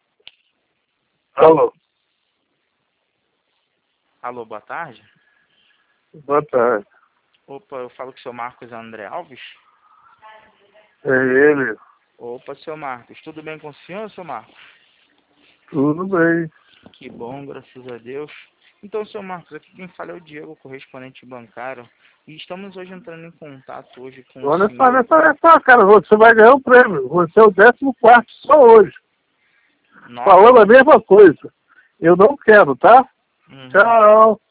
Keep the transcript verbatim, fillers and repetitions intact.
Alô. Alô, boa tarde. Boa tarde. Opa, eu falo com o seu Marcos André Alves. É ele. Opa, seu Marcos, tudo bem com o senhor, seu Marcos? Tudo bem. Que bom, graças a Deus. Então, seu Marcos, aqui quem fala é o Diego, correspondente bancário. E estamos hoje entrando em contato hoje com Olha o só, senhor. olha só, olha só, cara, você vai ganhar o prêmio. Você é o décimo quarto só hoje. Nossa. Falando a mesma coisa. Eu não quero, tá? Uhum. Tchau.